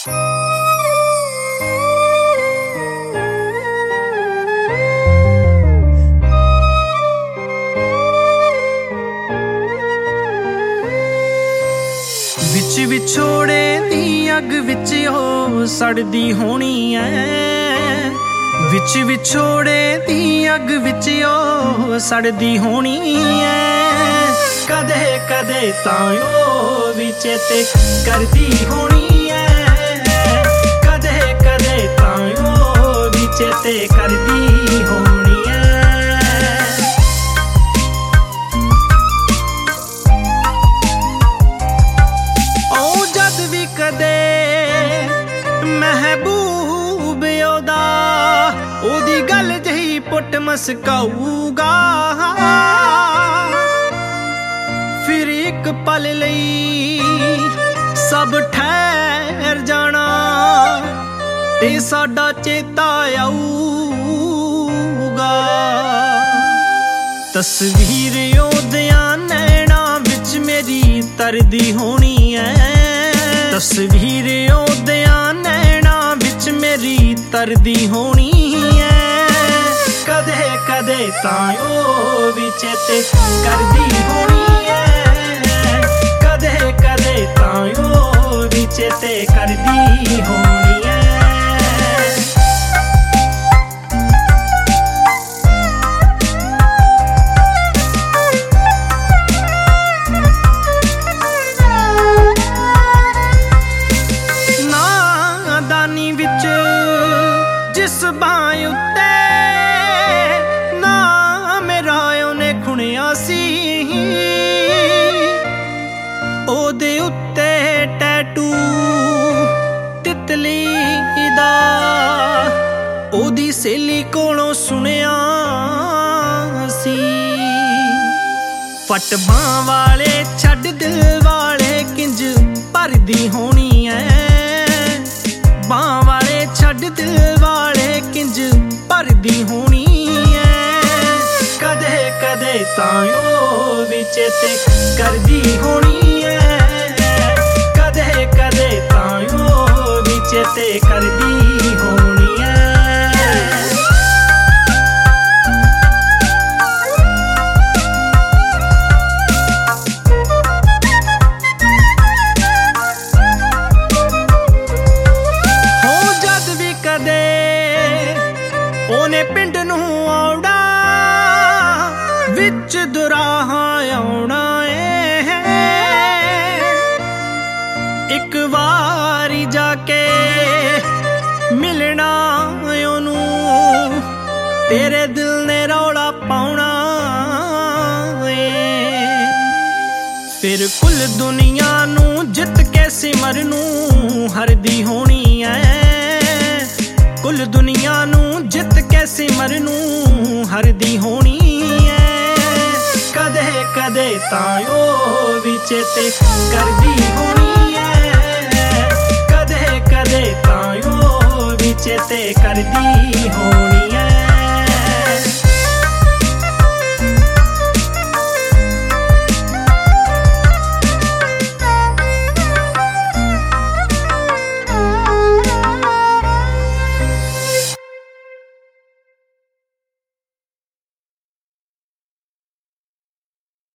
विच विछोड़े दी अग विच ओ सड़दी होनी ऐ, विच विछोड़े दी अग विच ओ सड़दी होनी ऐ। कदे कदे तां ओ विच ते करदी होनी ऐ, कदे कदे तां ओ विच ते करदी होनी ऐ। महबूब ओदा ओदी गल जही पुट मसकाऊगा, फिर एक पल लई सब ठहर जाना ते साडा चेता आऊगा। तस्वीर ओदियां नैना विच मेरी तरदी होनी है, तस्वीर ओदियां नैना विच मेरी तरदी होनी है। कदे कदे तां ओ विच ते करदी होनी है, कदे कदे तां ओ विच ते करदी होनी है। जिस बांह उत्ते ना मेरा ओने खुणिया सी, ओदे उत्ते टैटू तितली दा ओदी सहेली कोलों सुनिया सी। फट बांह वाले छड्ड दिल वाले किंज भरदी होनी है, बांह वाले छड्ड दिल वाले किंज भरदी होनी है। कदे कदे तां ओ विच ते करदी होनी है, कदे कदे तां ओ विच ते करदी होनी है। ओने पिंड नूं आउणा विच दुराहां आउणा है, एक वारी जाके मिलना ओनूं तेरे दिल ने रौला पाउणा है। फिर कुल दुनिया नूं जित के सिमर नूं हरदी होनी है, कुल दुनिया नूं जित के सिमर नूं हरदी होनी है। कदे कदे तां ओ विच ते करदी होनी है, कदे कदे तां ओ विच ते करदी होनी है।